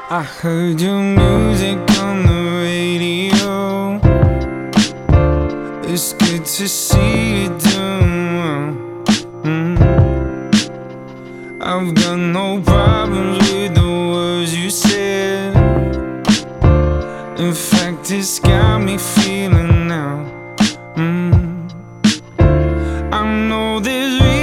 I heard your music on the radio. It's good to see you doing well. I've got no problems with the words you said. In fact, it's got me feeling now. I know there's